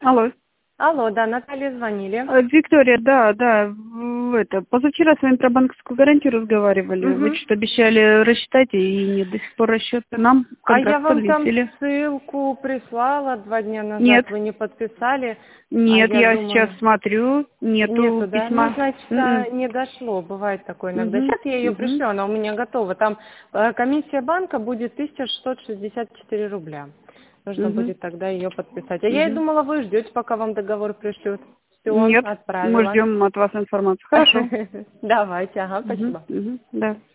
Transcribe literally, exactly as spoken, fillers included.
Алло. Алло, да, Наталья звонили. Э, Виктория, да, да, в- это, позавчера с вами про банковскую гарантию разговаривали. Вы Мгм. что-то обещали рассчитать, и нет до сих пор расчета. Нам А я контракт вам там повесили. ссылку прислала два дня назад, Нет, вы не подписали. А нет, я я сейчас думаю, смотрю, нету нету, да? Ну, письма. значит, а, М-м. не дошло, бывает такое иногда. Мгм, Сейчас я ее мгм, пришлю, она у меня готова. Там э, комиссия банка будет тысяча шестьсот шестьдесят четыре рубля. Нужно мгм, будет тогда ее подписать. А я и мгм. думала, вы ждете, пока вам договор пришлют. Все, Нет, мы отправила. ждем от вас информацию. Хорошо. Давайте, ага, Мгм, спасибо. мгм, да.